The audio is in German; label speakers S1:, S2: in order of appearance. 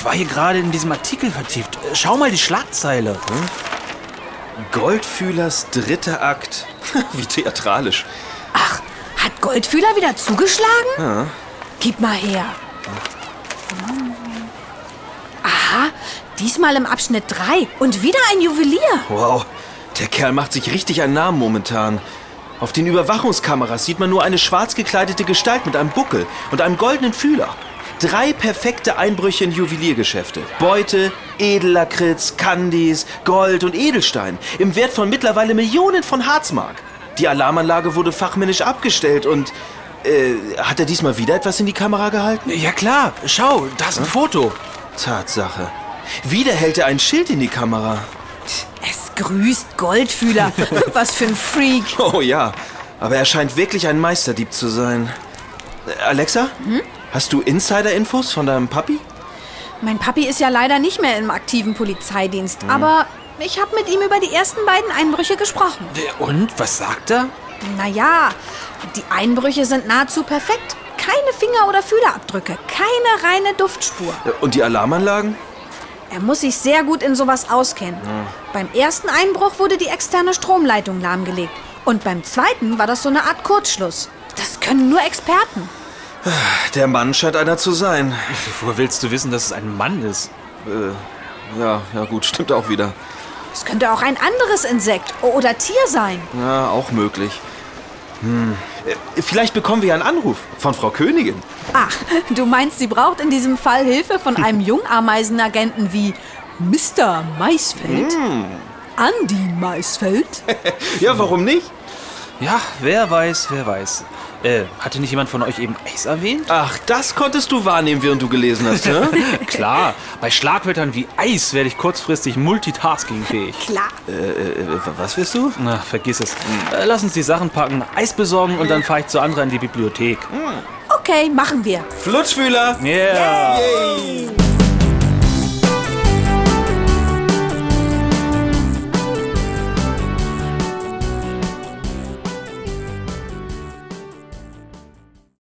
S1: Ich war hier gerade in diesem Artikel vertieft. Schau mal die Schlagzeile.
S2: Goldfühlers dritter Akt. Wie theatralisch.
S3: Ach, hat Goldfühler wieder zugeschlagen?
S2: Ja.
S3: Gib mal her. Aha, diesmal im Abschnitt 3 und wieder ein Juwelier.
S2: Wow, der Kerl macht sich richtig einen Namen momentan. Auf den Überwachungskameras sieht man nur eine schwarz gekleidete Gestalt mit einem Buckel und einem goldenen Fühler. 3 perfekte Einbrüche in Juweliergeschäfte. Beute, Edellakritz, Candies, Gold und Edelstein. Im Wert von mittlerweile Millionen von Harzmark. Die Alarmanlage wurde fachmännisch abgestellt und... hat er diesmal wieder etwas in die Kamera gehalten?
S1: Ja klar, schau, da ist ein Foto.
S2: Tatsache. Wieder hält er ein Schild in die Kamera.
S3: Es grüßt Goldfühler. Was für ein Freak.
S2: Oh ja, aber er scheint wirklich ein Meisterdieb zu sein. Alexa, hast du Insider-Infos von deinem Papi?
S3: Mein Papi ist ja leider nicht mehr im aktiven Polizeidienst, aber ich habe mit ihm über die ersten beiden Einbrüche gesprochen.
S1: Und, was sagt er?
S3: Naja, die Einbrüche sind nahezu perfekt. Keine Finger- oder Fühlerabdrücke, keine reine Duftspur.
S2: Und die Alarmanlagen?
S3: Er muss sich sehr gut in sowas auskennen. Beim ersten Einbruch wurde die externe Stromleitung lahmgelegt. Und beim zweiten war das so eine Art Kurzschluss. Das können nur Experten.
S2: Der Mann scheint einer zu sein.
S1: Woher willst du wissen, dass es ein Mann ist?
S2: Ja gut, stimmt auch wieder.
S3: Es könnte auch ein anderes Insekt oder Tier sein.
S2: Ja, auch möglich. Vielleicht bekommen wir einen Anruf von Frau Königin.
S3: Ach, du meinst, sie braucht in diesem Fall Hilfe von einem Jungameisenagenten wie Mr. Maisfeld? Andy Maisfeld?
S2: Ja, warum nicht?
S1: Ja, wer weiß. Hatte nicht jemand von euch eben Eis erwähnt?
S2: Ach, das konntest du wahrnehmen, während du gelesen hast, ne?
S1: Klar, bei Schlagwörtern wie Eis werde ich kurzfristig multitaskingfähig.
S3: Klar.
S2: Was willst du?
S1: Na, vergiss es. Lass uns die Sachen packen, Eis besorgen und dann fahre ich zu Andra in die Bibliothek.
S3: Okay, machen wir.
S2: Flutschfühler!
S1: Yeah!
S2: Yay!